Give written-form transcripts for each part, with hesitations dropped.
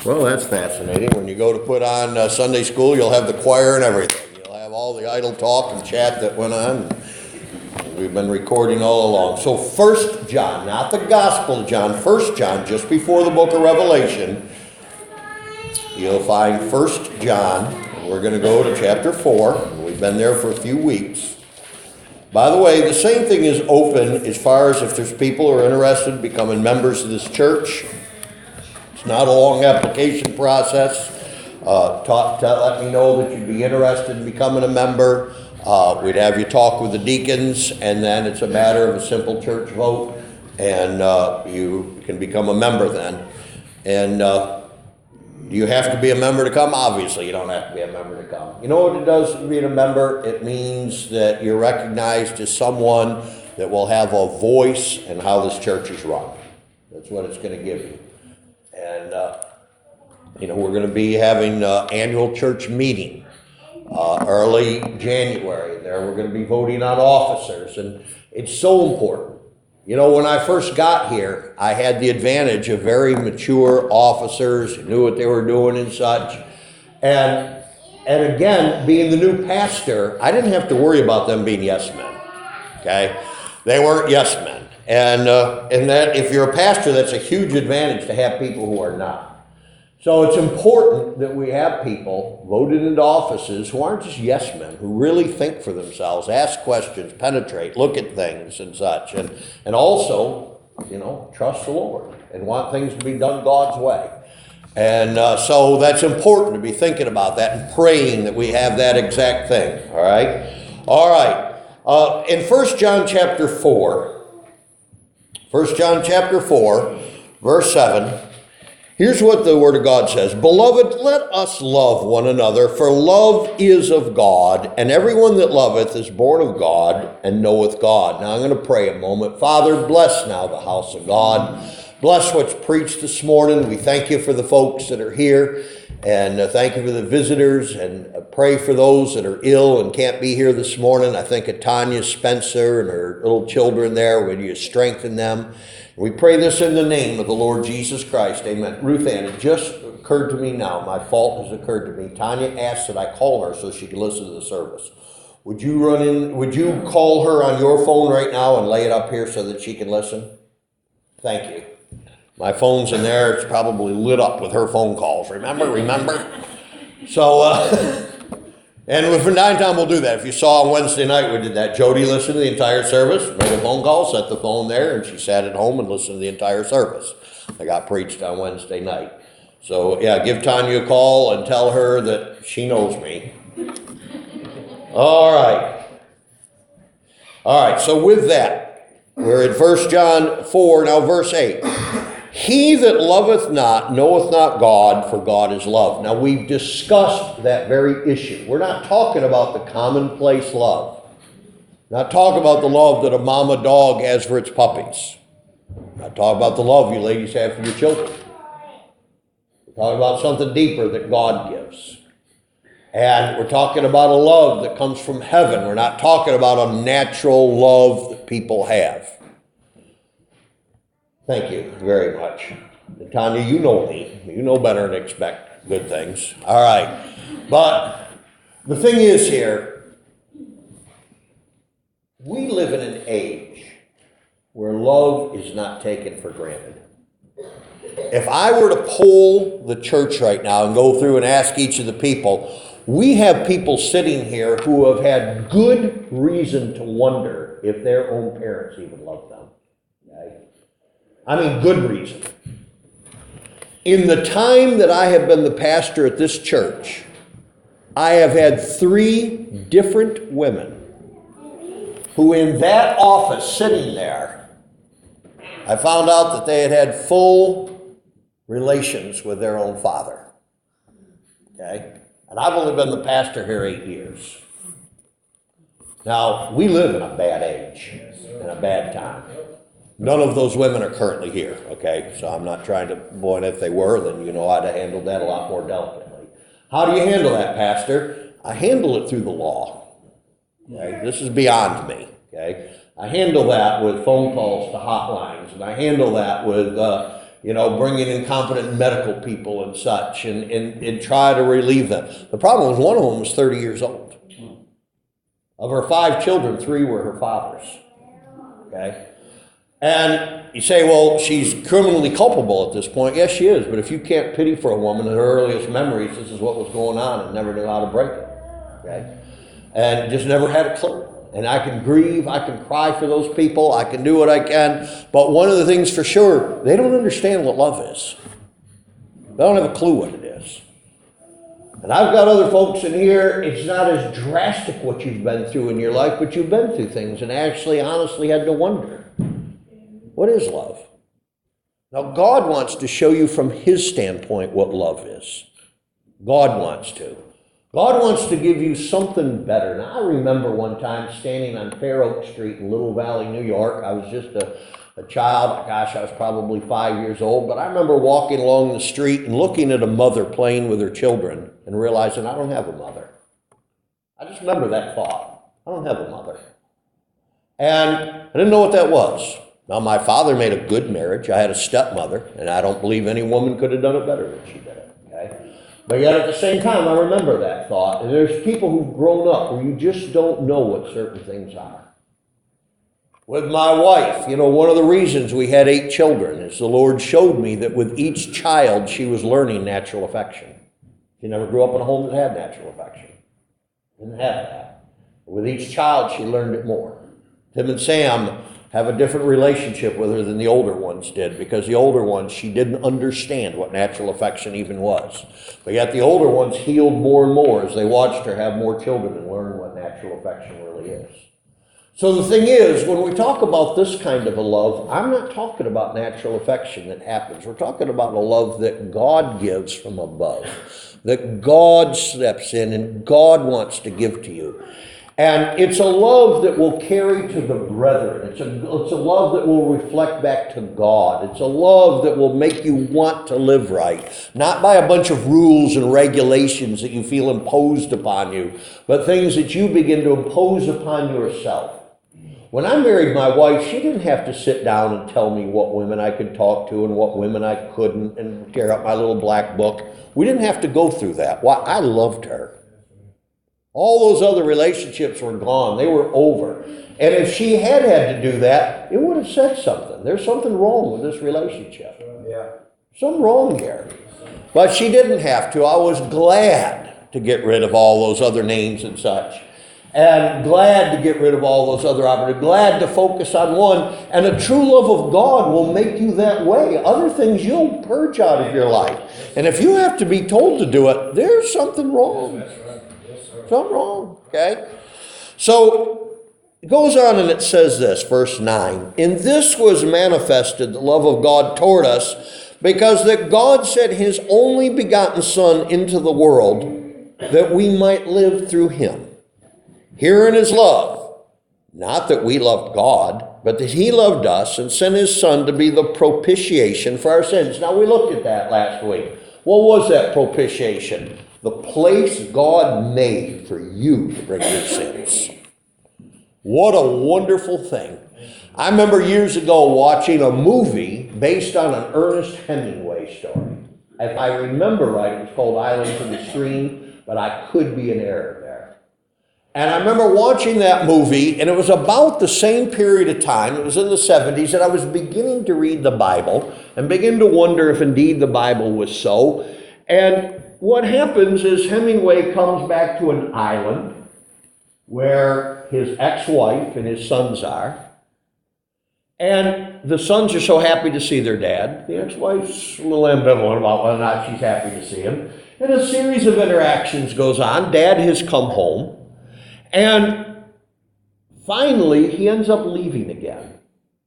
Well, that's fascinating. When you go to put on Sunday school, you'll have the choir and everything. You'll have all the idle talk and chat that went on. We've been recording all along. So 1 John, not the Gospel of John, 1 John, just before the book of Revelation, you'll find 1 John. We're going to go to chapter 4. We've been there for a few weeks. By the way, the same thing is open as far as if there's people who are interested in becoming members of this church. It's not a long application process. Let me know that you'd be interested in becoming a member. We'd have you talk with the deacons, and then it's a matter of a simple church vote, and you can become a member then. And do you have to be a member to come? Obviously, you don't have to be a member to come. You know what it does to be a member? It means that you're recognized as someone that will have a voice in how this church is run. That's what it's going to give you. And, we're going to be having an annual church meeting early January. There we're going to be voting on officers, and it's so important. You know, when I first got here, I had the advantage of very mature officers who knew what they were doing and such. And again, being the new pastor, I didn't have to worry about them being yes men. Okay? They weren't yes men. And that if you're a pastor, that's a huge advantage to have people who are not. So it's important that we have people voted into offices who aren't just yes men, who really think for themselves, ask questions, penetrate, look at things and such, and also, trust the Lord and want things to be done God's way. And so that's important to be thinking about that and praying that we have that exact thing. All right. In 1 John chapter 4, verse 7, here's what the Word of God says. Beloved, let us love one another, for love is of God, and everyone that loveth is born of God and knoweth God. Now I'm going to pray a moment. Father, bless now the house of God. Bless what's preached this morning. We thank you for the folks that are here, and thank you for the visitors, and pray for those that are ill and can't be here this morning. I think of Tanya Spencer and her little children there. Would you strengthen them? We pray this in the name of the Lord Jesus Christ. Amen. Ruth Ann, it just occurred to me now. My fault has occurred to me. Tanya asked that I call her so she can listen to the service. Would you call her on your phone right now and lay it up here so that she can listen? Thank you. My phone's in there. It's probably lit up with her phone calls. Remember? So, and from time to time we'll do that. If you saw on Wednesday night, we did that. Jody listened to the entire service, made a phone call, set the phone there, and she sat at home and listened to the entire service. I got preached on Wednesday night. So, give Tanya a call and tell her that she knows me. All right, so with that, we're at 1 John 4, now verse 8. He that loveth not knoweth not God, for God is love. Now, we've discussed that very issue. We're not talking about the commonplace love. Not talking about the love that a mama dog has for its puppies. Not talking about the love you ladies have for your children. We're talking about something deeper that God gives. And we're talking about a love that comes from heaven. We're not talking about a natural love that people have. Thank you very much. Tanya, you know me. You know better than expect good things. All right. But the thing is here, we live in an age where love is not taken for granted. If I were to poll the church right now and go through and ask each of the people, we have people sitting here who have had good reason to wonder if their own parents even love them. Okay? I mean, good reason. In the time that I have been the pastor at this church, I have had 3 different women who in that office sitting there, I found out that they had had full relations with their own father. Okay? And I've only been the pastor here 8 years. Now, we live in a bad age, in a bad time. None of those women are currently here, okay? So I'm not trying to, boy, and if they were, then you know I'd have handled that a lot more delicately. How do you handle that, Pastor? I handle it through the law. Okay? This is beyond me, okay? I handle that with phone calls to hotlines, and I handle that with bringing in competent medical people and such and try to relieve them. The problem was one of them was 30 years old. Of her 5 children, 3 were her father's. Okay? And you say, well, she's criminally culpable at this point. Yes, she is. But if you can't pity for a woman in her earliest memories, this is what was going on and never knew how to break it. Okay? And just never had a clue. And I can grieve, I can cry for those people, I can do what I can. But one of the things for sure, they don't understand what love is. They don't have a clue what it is. And I've got other folks in here, it's not as drastic what you've been through in your life, but you've been through things and actually honestly had to wonder, what is love? Now, God wants to show you from His standpoint what love is. God wants to. God wants to give you something better. Now, I remember one time standing on Fair Oak Street in Little Valley, New York. I was just a child. Gosh, I was probably 5 years old. But I remember walking along the street and looking at a mother playing with her children and realizing I don't have a mother. I just remember that thought. I don't have a mother. And I didn't know what that was. Now, my father made a good marriage. I had a stepmother, and I don't believe any woman could have done it better than she did it. Okay? But yet at the same time, I remember that thought. And there's people who've grown up where you just don't know what certain things are. With my wife, one of the reasons we had 8 children is the Lord showed me that with each child, she was learning natural affection. She never grew up in a home that had natural affection. Didn't have that. But with each child, she learned it more. Tim and Sam have a different relationship with her than the older ones did, because the older ones, she didn't understand what natural affection even was. But yet the older ones healed more and more as they watched her have more children and learn what natural affection really is. So the thing is, when we talk about this kind of a love, I'm not talking about natural affection that happens. We're talking about a love that God gives from above, that God steps in and God wants to give to you. And it's a love that will carry to the brethren. It's a love that will reflect back to God. It's a love that will make you want to live right. Not by a bunch of rules and regulations that you feel imposed upon you, but things that you begin to impose upon yourself. When I married my wife, she didn't have to sit down and tell me what women I could talk to and what women I couldn't and tear up my little black book. We didn't have to go through that. Why? I loved her. All those other relationships were gone. They were over. And if she had to do that, it would have said something. There's something wrong with this relationship. Yeah. Something wrong here. But she didn't have to. I was glad to get rid of all those other names and such. And glad to get rid of all those other opportunities. Glad to focus on one. And a true love of God will make you that way. Other things you'll purge out of your life. And if you have to be told to do it, there's something wrong. Something wrong, okay? So it goes on and it says this, verse 9. In this was manifested the love of God toward us, because that God sent His only begotten Son into the world, that we might live through Him. Herein is love, not that we loved God, but that He loved us and sent His Son to be the propitiation for our sins. Now, we looked at that last week. What was that propitiation? The place God made for you to bring your sins. What a wonderful thing. I remember years ago watching a movie based on an Ernest Hemingway story. If I remember right, it was called Islands in the Stream, but I could be in error there. And I remember watching that movie, and it was about the same period of time. It was in the 70s, and I was beginning to read the Bible and begin to wonder if indeed the Bible was so. And what happens is Hemingway comes back to an island where his ex-wife and his sons are. And the sons are so happy to see their dad. The ex-wife's a little ambivalent about whether or not she's happy to see him. And a series of interactions goes on. Dad has come home. And finally, he ends up leaving again.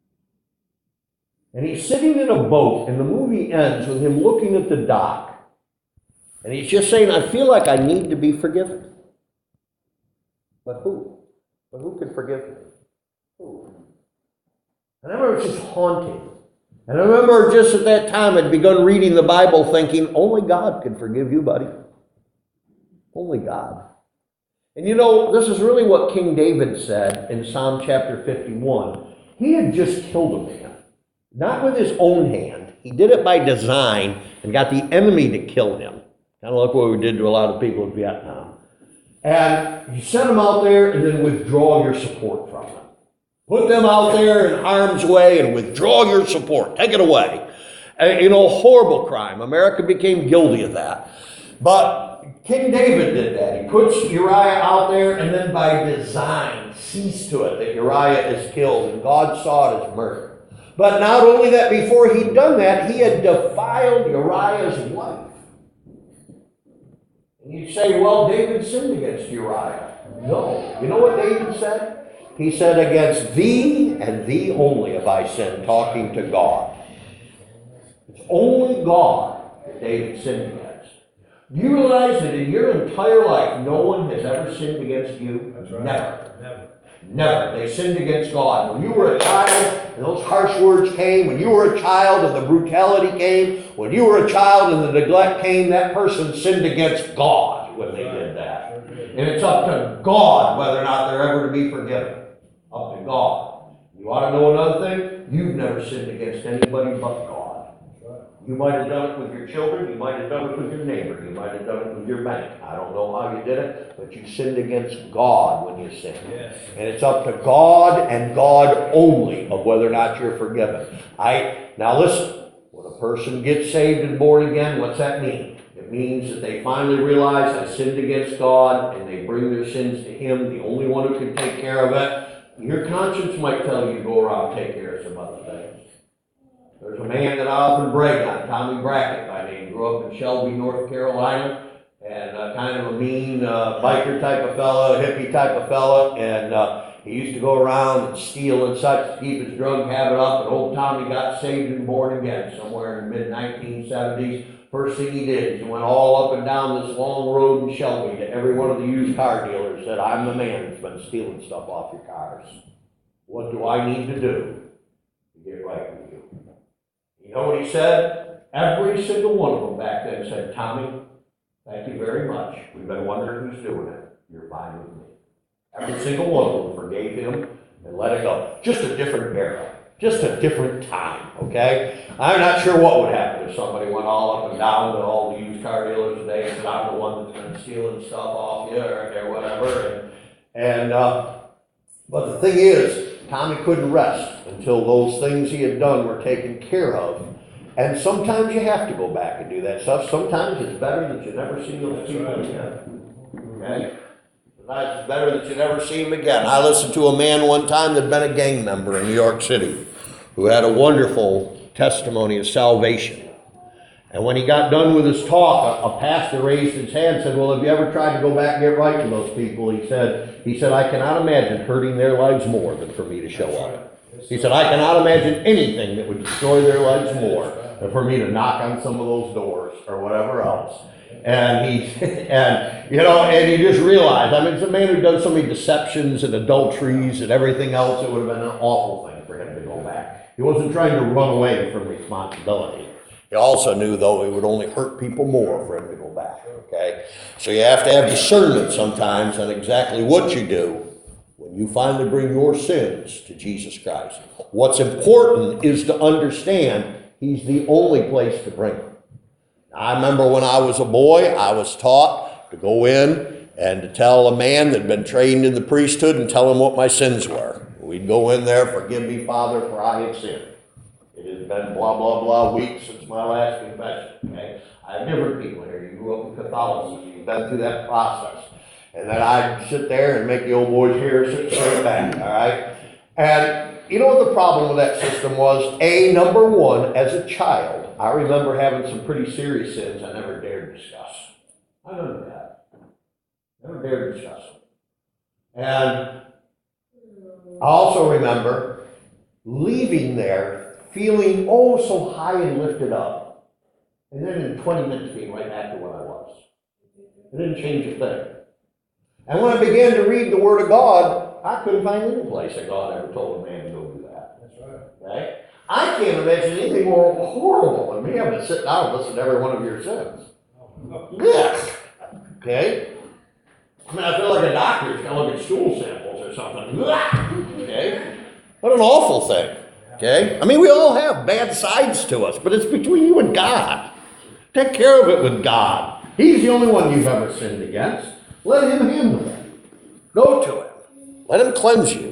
And he's sitting in a boat, and the movie ends with him looking at the dock. And he's just saying, I feel like I need to be forgiven. But who? But who can forgive me? Who? And I remember it's just haunting. And I remember just at that time I'd begun reading the Bible thinking, only God can forgive you, buddy. Only God. And this is really what King David said in Psalm chapter 51. He had just killed a man. Not with his own hand. He did it by design and got the enemy to kill him. Kind of like what we did to a lot of people in Vietnam. And you send them out there and then withdraw your support from them. Put them out there in harm's way and withdraw your support. Take it away. Horrible crime. America became guilty of that. But King David did that. He puts Uriah out there and then by design sees to it that Uriah is killed, and God saw it as murder. But not only that, before he'd done that, he had defiled Uriah's wife. And you'd say, well, David sinned against Uriah. No. You know what David said? He said, against thee and thee only have I sinned, talking to God. It's only God that David sinned against. Do you realize that in your entire life, no one has ever sinned against you? That's right. Never. They sinned against God. When you were a child and those harsh words came, when you were a child and the brutality came, when you were a child and the neglect came, that person sinned against God when they did that. And it's up to God whether or not they're ever to be forgiven. Up to God. You want to know another thing? You've never sinned against anybody but God. You might have done it with your children. You might have done it with your neighbor. You might have done it with your bank. I don't know how you did it, but you sinned against God when you sinned. Yes. And it's up to God and God only of whether or not you're forgiven. Now listen, when a person gets saved and born again, what's that mean? It means that they finally realize I sinned against God, and they bring their sins to Him, the only one who can take care of it. Your conscience might tell you to go around and take care of some other things. There's a man that I often brag on, Tommy Brackett by name, grew up in Shelby, North Carolina, and kind of a mean biker type of fella, hippie type of fella, and he used to go around and steal and such to keep his drug habit up, and old Tommy got saved and born again somewhere in the mid-1970s. First thing he did is he went all up and down this long road in Shelby to every one of the used car dealers, said, I'm the man that's been stealing stuff off your cars. What do I need to do to get right with you? You know what he said? Every single one of them back then said, Tommy, thank you very much. We've been wondering who's doing it. You're fine with me. Every single one of them forgave him and let it go. Just a different era. Just a different time, okay? I'm not sure what would happen if somebody went all up and down to all the used car dealers today and said, I'm the one that's been stealing stuff off you or whatever. But the thing is, Tommy couldn't rest until those things he had done were taken care of. And sometimes you have to go back and do that stuff. Sometimes it's better that you never see those people again. Okay? Sometimes it's better that you never see them again. I listened to a man one time that had been a gang member in New York City who had a wonderful testimony of salvation. And when he got done with his talk, a pastor raised his hand and said, well, have you ever tried to go back and get right with those people? He said, I cannot imagine hurting their lives more than for me to show up. He said, I cannot imagine anything that would destroy their lives more than for me to knock on some of those doors or whatever else. And you just realize, it's a man who does so many deceptions and adulteries and everything else. It would have been an awful thing for him to go back. He wasn't trying to run away from responsibility. He also knew, though, it would only hurt people more for him to go back, okay? So you have to have discernment sometimes on exactly what you do when you finally bring your sins to Jesus Christ. What's important is to understand He's the only place to bring them. I remember when I was a boy, I was taught to go in and to tell a man that had been trained in the priesthood and tell him what my sins were. We'd go in there, forgive me, Father, for I have sinned. It has been blah, blah, blah weeks since my last confession, okay? I have different people here. You grew up in Catholicism. You've been through that process. And then I'd sit there and make the old boys here sit straight back, all right? And you know what the problem with that system was? Number one, as a child, I remember having some pretty serious sins I never dared discuss. I remember that. Never dared discuss them. And I also remember leaving there feeling so high and lifted up, and then in 20 minutes being right back to what I was. It didn't change a thing. And when I began to read the Word of God, I couldn't find any place that God ever told a man to go do that. That's right. Okay? I can't imagine anything more horrible than me having to sit down and listen to every one of your sins. Yes. Okay? I feel like a doctor is going to look at stool samples or something. Okay? What an awful thing. Okay? I mean, we all have bad sides to us, but it's between you and God. Take care of it with God. He's the only one you've ever sinned against. Let him handle it. Go to him. Let him cleanse you.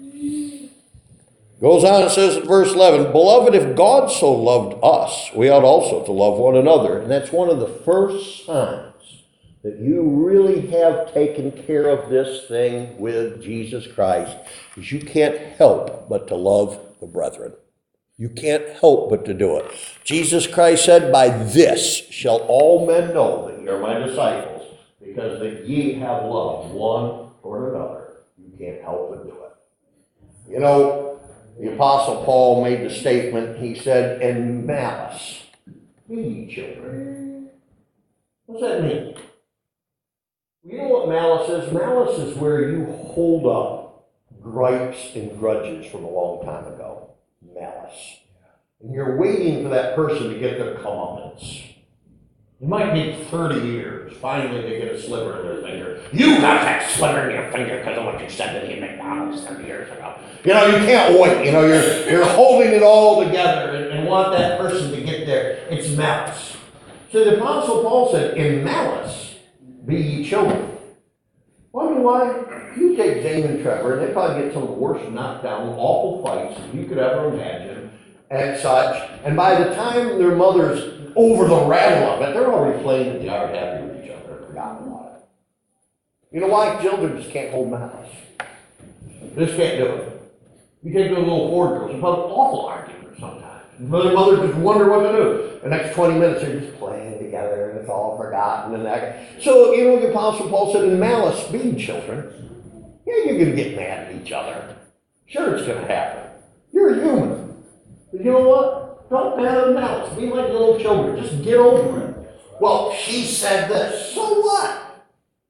Goes on and says in verse 11, Beloved, if God so loved us, we ought also to love one another. And that's one of the first signs that you really have taken care of this thing with Jesus Christ, is you can't help but to love the brethren. You can't help but to do it. Jesus Christ said, By this shall all men know that ye are my disciples, because that ye have loved one for another. You can't help but do it. You know, the Apostle Paul made the statement, he said, In malice, be ye children. What's that mean? You know what malice is? Malice is where you hold up gripes and grudges from a long time ago. Malice. And you're waiting for that person to get their comeuppance. You might need 30 years. Finally, they get a sliver in their finger. You got that sliver in your finger because of what you said to me at McDonald's 30 years ago. You know, you can't wait. You know, you're holding it all together and want that person to get there. It's malice. So the Apostle Paul said, In malice, be ye children. Wonder why? You take Zane and Trevor, and they probably get some of the worst knockdown, awful fights you could ever imagine, and such. And by the time their mother's over the rattle of it, they're already playing in the yard happy with each other and forgotten about it. You know why? Children just can't hold malice. They just can't do it. You take those little Ford girls, they've had awful arguments sometimes. Their mother just wonder what to do. The next 20 minutes, they're just playing together, and it's all forgotten. And that. So, you know, the Apostle Paul said, In malice, be children. Yeah, you're going to get mad at each other. Sure, it's going to happen. You're human. But you know what? Don't have malice. Be like little children. Just get over it. Well, she said this. So what?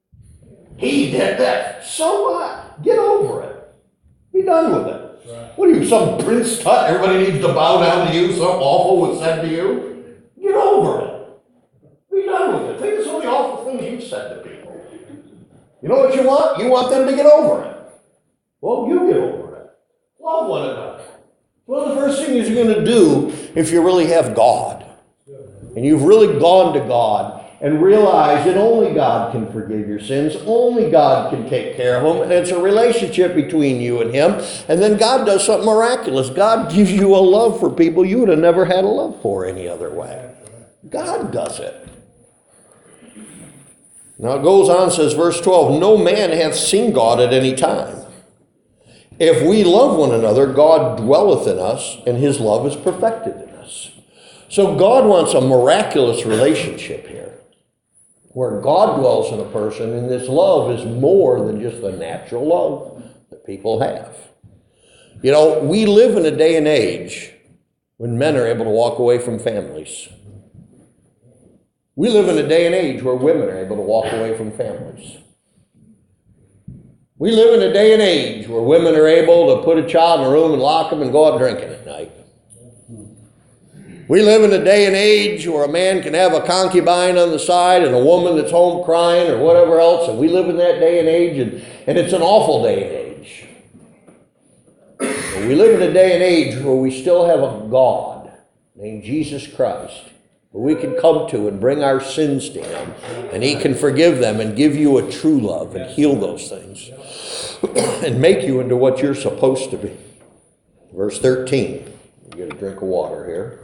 He did this. So what? Get over it. Be done with it. Right. What are you, some Prince Tut? Everybody needs to bow down to you. Something awful was said to you. Get over it. Be done with it. Think of some of the awful things you've said to people. You know what you want? You want them to get over it. Well, you get over it. Love one another. One of the first things you're going to do if you really have God, and you've really gone to God and realized that only God can forgive your sins, only God can take care of them, and it's a relationship between you and him, and then God does something miraculous. God gives you a love for people you would have never had a love for any other way. God does it. Now it goes on, says verse 12, No man hath seen God at any time. If we love one another, God dwelleth in us, and his love is perfected in us. So God wants a miraculous relationship here, where God dwells in a person, and this love is more than just the natural love that people have. You know, we live in a day and age when men are able to walk away from families. We live in a day and age where women are able to walk away from families. We live in a day and age where women are able to put a child in a room and lock them and go out drinking at night. We live in a day and age where a man can have a concubine on the side and a woman that's home crying or whatever else, and we live in that day and age, and it's an awful day and age. But we live in a day and age where we still have a God named Jesus Christ, who we can come to and bring our sins to him, and he can forgive them and give you a true love and heal those things and make you into what you're supposed to be. Verse 13. You get a drink of water here.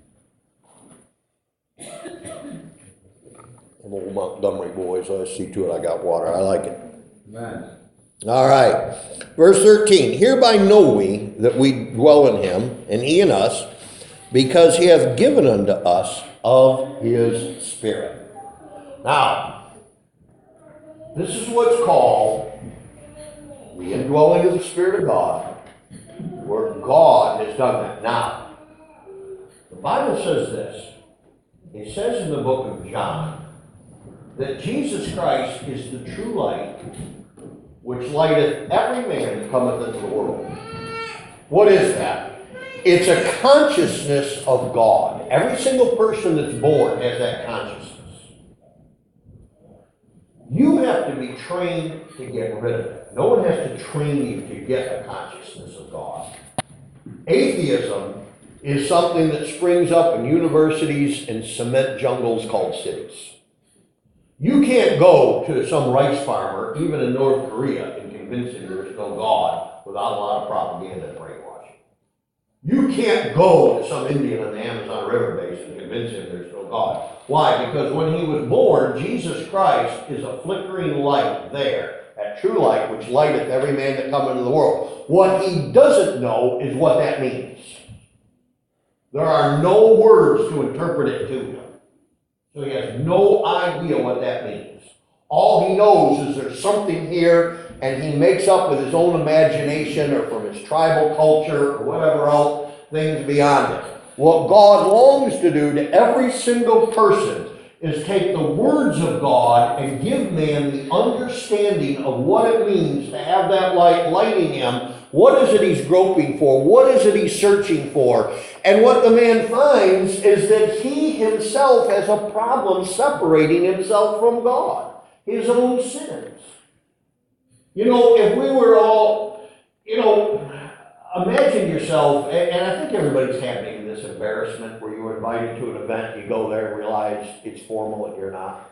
I'm old Montgomery boys, I see to it I got water. I like it. Amen. All right. Verse 13. Hereby know we that we dwell in him, and he in us, because he hath given unto us of his Spirit. Now, this is what's called the indwelling of the Spirit of God, where God has done that. Now, the Bible says this. It says in the book of John that Jesus Christ is the true light, which lighteth every man that cometh into the world. What is that? It's a consciousness of God. Every single person that's born has that consciousness. You have to be trained to get rid of it. No one has to train you to get a consciousness of God. Atheism is something that springs up in universities and cement jungles called cities. You can't go to some rice farmer, even in North Korea, and convince him there's no God without a lot of propaganda and brainwashing. You can't go to some Indian on the Amazon River basin and convince him there's no God. Why? Because when he was born, Jesus Christ is a flickering light there, that true light which lighteth every man that cometh into the world. What he doesn't know is what that means. There are no words to interpret it to him. So he has no idea what that means. All he knows is there's something here, and he makes up with his own imagination or from his tribal culture or whatever else, things beyond it. What God longs to do to every single person is take the words of God and give man the understanding of what it means to have that light lighting him. What is it he's groping for? What is it he's searching for? And what the man finds is that he himself has a problem separating himself from God, his own sins. You know, if we were all, imagine yourself, and I think everybody's had maybe this embarrassment where you were invited to an event, you go there and realize it's formal and you're not.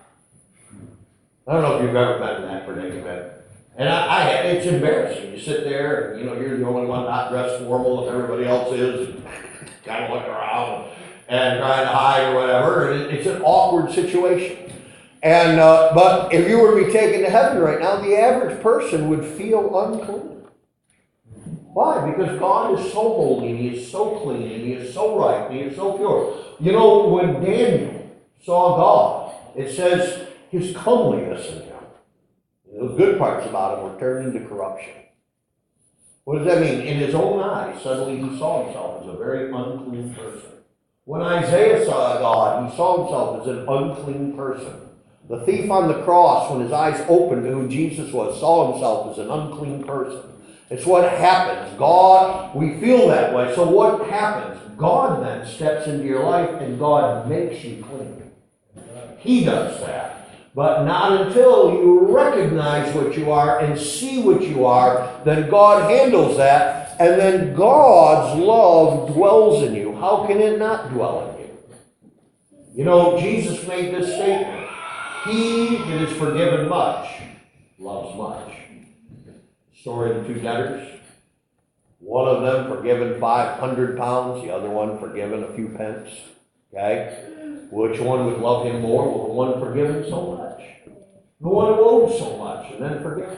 I don't know if you've ever been in that predicament. And it's embarrassing. You sit there and, you're the only one not dressed formal and everybody else is, and kind of look around and trying to hide or whatever, and it's an awkward situation. And, but if you were to be taken to heaven right now, the average person would feel unclean. Why? Because God is so holy, and he is so clean, and he is so right, and he is so pure. When Daniel saw God, it says his comeliness in him, those good parts about him were turned into corruption. What does that mean? In his own eyes, suddenly he saw himself as a very unclean person. When Isaiah saw God, he saw himself as an unclean person. The thief on the cross, when his eyes opened to who Jesus was, saw himself as an unclean person. It's what happens. God, we feel that way. So what happens? God then steps into your life and God makes you clean. He does that. But not until you recognize what you are and see what you are, then God handles that, and then God's love dwells in you. How can it not dwell in you? Jesus made this statement. He that is forgiven much loves much. Story of the two debtors. One of them forgiven 500 pounds, the other one forgiven a few pence. Okay? Which one would love him more? Well, the one forgiven so much. The one who owed so much and then forgiven.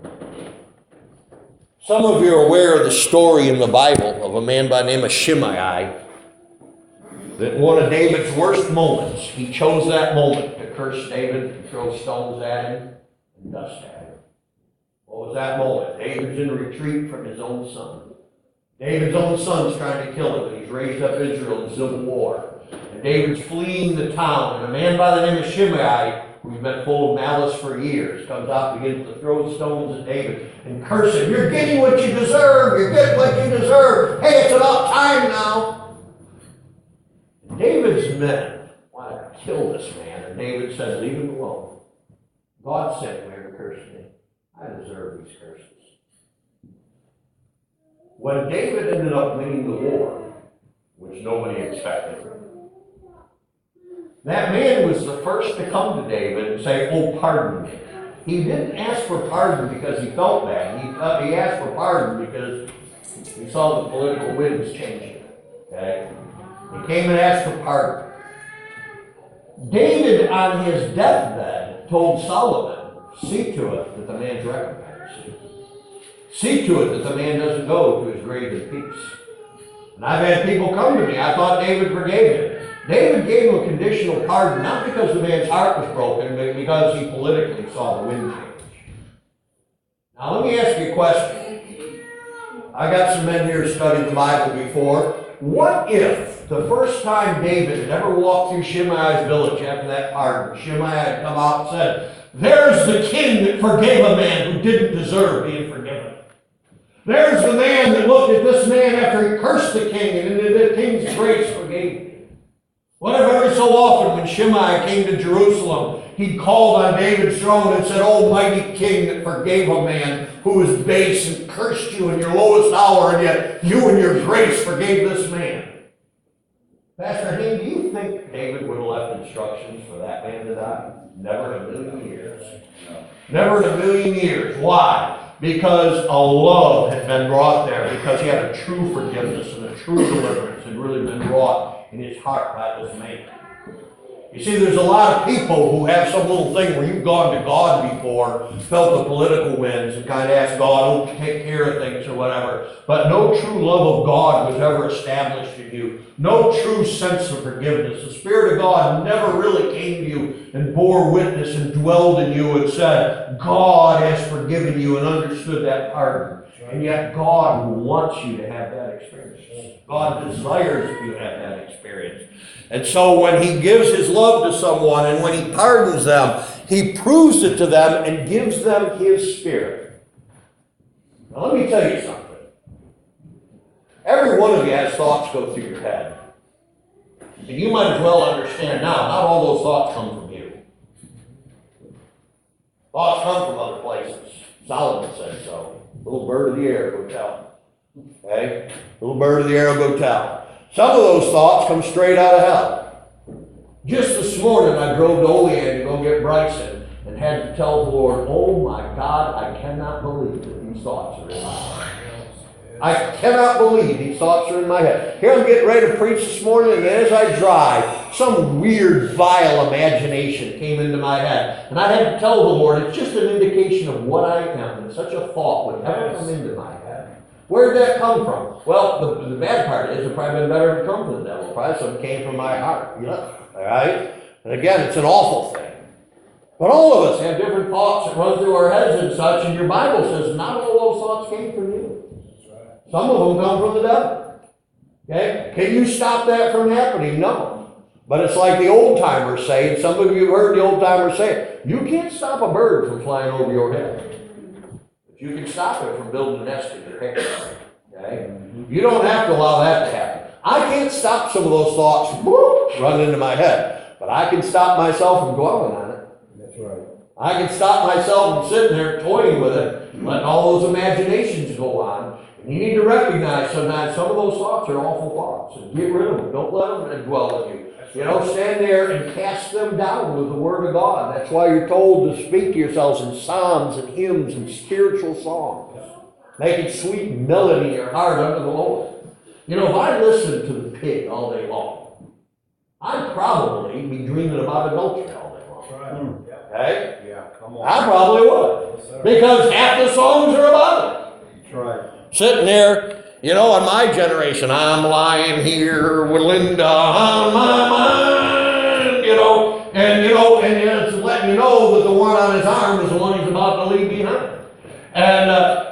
Some of you are aware of the story in the Bible of a man by the name of Shimei. That one of David's worst moments, he chose that moment to curse David and throw stones at him and dust at him. What was that moment? David's in retreat from his own son. David's own son's trying to kill him, and he's raised up Israel in civil war. And David's fleeing the town, and a man by the name of Shimei, who's been full of malice for years, comes out and begins to throw stones at David and curse him. You're getting what you deserve. You're getting what you deserve. Hey, it's about time now. And David's men want to kill this man, and David said, leave him alone. God sent him here to curse me. I deserve these curses. When David ended up winning the war, which nobody expected, that man was the first to come to David and say, oh, pardon me. He didn't ask for pardon because he felt bad. He asked for pardon because he saw the political winds changing. Okay? He came and asked for pardon. David, on his deathbed, told Solomon, see to it that the man's recompense. See to it that the man doesn't go to his grave in peace. And I've had people come to me, I thought David forgave him. David gave him a conditional pardon, not because the man's heart was broken, but because he politically saw the wind change. Now let me ask you a question. I got some men here who studied the Bible before. What if the first time David had ever walked through Shimei's village after that pardon, Shimei had come out and said, there's the king that forgave a man who didn't deserve being forgiven. There's the man that looked at this man after he cursed the king, and in the king's grace forgave him. What if every so often when Shimei came to Jerusalem, he called on David's throne and said, "O mighty king that forgave a man who was base and cursed you in your lowest hour, and yet you in your grace forgave this man." Pastor Hain, do you think David would have left instructions for that man to die? Never in a million years. Never in a million years. Why? Because a love had been brought there, because he had a true forgiveness and a true deliverance had really been wrought in his heart by this man. You see, there's a lot of people who have some little thing where you've gone to God before, felt the political winds, and kind of asked God to take care of things or whatever. But no true love of God was ever established in you. No true sense of forgiveness. The Spirit of God never really came to you and bore witness and dwelled in you and said, "God has forgiven you," and understood that pardon. And yet God wants you to have that experience. God desires you to have that experience. And so when he gives his love to someone and when he pardons them, he proves it to them and gives them his Spirit. Now let me tell you something. Every one of you has thoughts go through your head. And you might as well understand now, not all those thoughts come from you. Thoughts come from other places. Solomon said so. Little bird of the air, go tell. Okay? Little bird of the air will go tell. Some of those thoughts come straight out of hell. Just this morning, I drove to Olean to go get Bryson and had to tell the Lord, "Oh my God, I cannot believe that these thoughts are in my head. I cannot believe these thoughts are in my head." Here I'm getting ready to preach this morning, and as I drive, some weird, vile imagination came into my head. And I had to tell the Lord, it's just an indication of what I am, that such a thought would ever come into my head. Where did that come from? Well, the bad part is it probably been better to come from the devil. Probably something came from my heart. All right? And again, it's an awful thing. But all of us have different thoughts that run through our heads and such, and your Bible says not all those thoughts came from you. Some of them come from the devil. Okay? Can you stop that from happening? No. But it's like the old timers say, and some of you have heard the old timers say it, you can't stop a bird from flying over your head. But you can stop it from building a nest in your hair. Okay? You don't have to allow that to happen. I can't stop some of those thoughts running into my head, but I can stop myself from dwelling on it. That's right. I can stop myself from sitting there toying with it, letting all those imaginations go on. And you need to recognize sometimes some of those thoughts are awful thoughts. And get rid of them. Don't let them dwell in you. You know, stand there and cast them down with the Word of God. That's why you're told to speak to yourselves in psalms and hymns and spiritual songs. Making sweet melody in your heart unto the Lord. You know, if I listened to the pig all day long, I'd probably be dreaming about adultery all day long. That's right. Okay? Yeah, come on. I probably would. Yes, Because half the songs are about it. That's right. Sitting there, you know, in my generation, I'm lying here with Linda on my mind, and it's letting you know that the one on his arm is the one he's about to leave behind. And,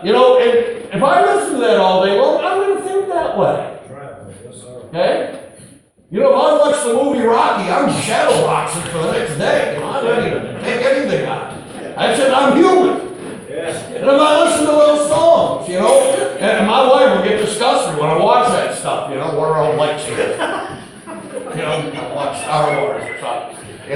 and if I listen to that all day long, I'm going to think that way. That's right. Yes, sir. Okay? You know, if I watch the movie Rocky, I'm shadow boxing for the next day. I'm ready to take anything out. I said, I'm human. Yes. And if I listen to those songs, and my wife will get disgusted when I watch that stuff, what her own likes to do. Watch Star Wars or something,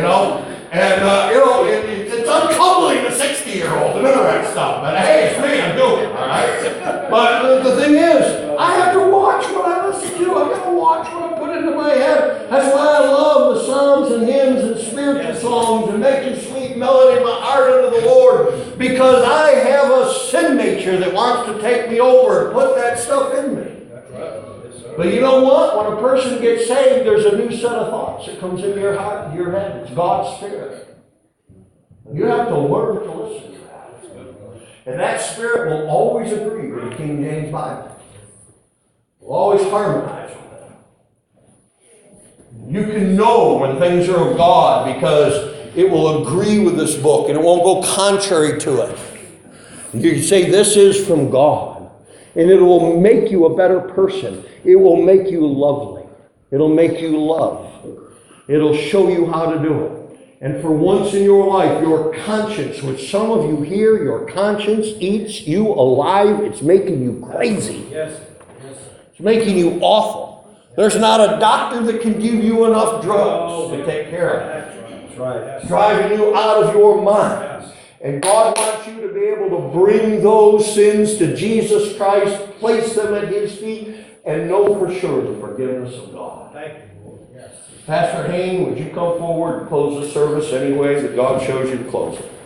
and, it's uncoupling the 60-year-old and none of that stuff, but hey, it's me, I'm doing it, all right? But the thing is, I have to watch what I listen to. I got to watch what I put into my head. That's why I love the psalms and hymns and spiritual songs and making sweet melody in my heart unto the Lord, because I have a sin nature that wants to take me over and put that stuff in me. That's right. Yes, sir. But you know what? When a person gets saved, there's a new set of thoughts that comes into your heart and your head. It's God's Spirit. You have to learn to listen to that. And that Spirit will always agree with the King James Bible. Will always harmonize with it. You can know when things are of God because it will agree with this book and it won't go contrary to it. You can say, this is from God. And it will make you a better person. It will make you lovely. It'll make you love. It'll show you how to do it. And for once in your life, your conscience, which some of you here, your conscience eats you alive. It's making you crazy. Yes. It's making you awful. There's not a doctor that can give you enough drugs to take care of it. That's right. It's driving you out of your mind. And God wants you to be able to bring those sins to Jesus Christ, place them at His feet, and know for sure the forgiveness of God. Thank you, Lord. Yes. Pastor Hayne, would you come forward and close the service any way that God shows you to close it?